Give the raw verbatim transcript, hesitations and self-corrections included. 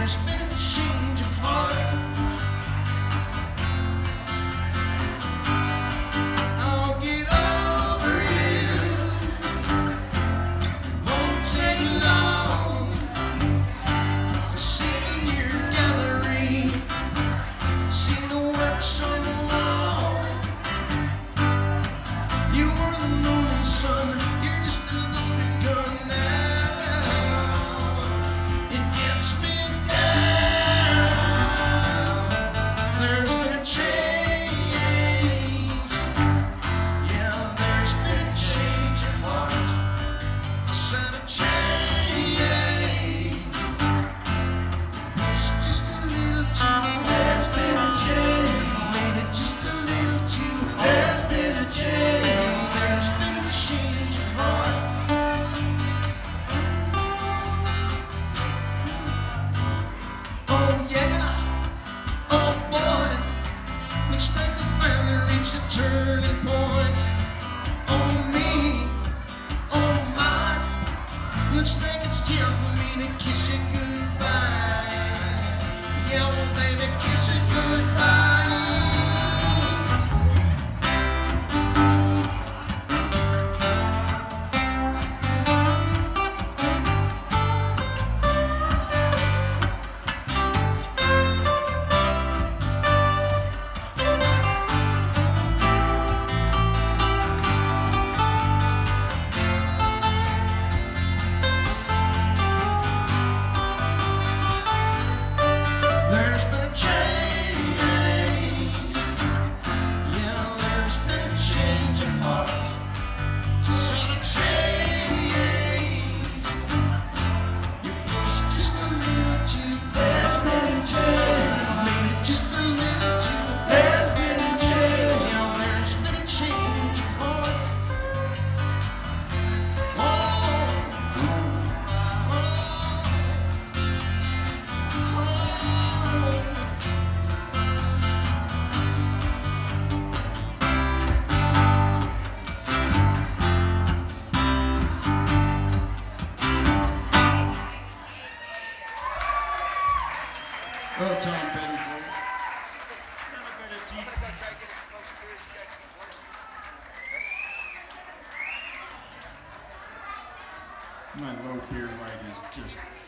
there's been a change of heart. I'll get over you. It won't take long. Seen your gallery, seen the works on the wall. You were the moon and sun. You're just a loaded gun now. It gets me down. There's been a change. Yeah, there's been a change of heart. I said a change. It's just a little too. There's been a change. Made it just a little too hard. There's been a change. There's been a change of heart. Oh yeah, oh boy, looks like the family reached a turning point. Oh me, oh my, looks like it's time for me to kiss you goodbye. Yeah, well baby, kiss you goodbye. There's been a change. Yeah, there's been a change of heart. Said a change. You pushed just a little too far. There's been a change. Made it just a little too far. There's been a change. Yeah, there's been a change of heart. Oh, oh, oh. Oh, Tom Petty for you. My low beer light is just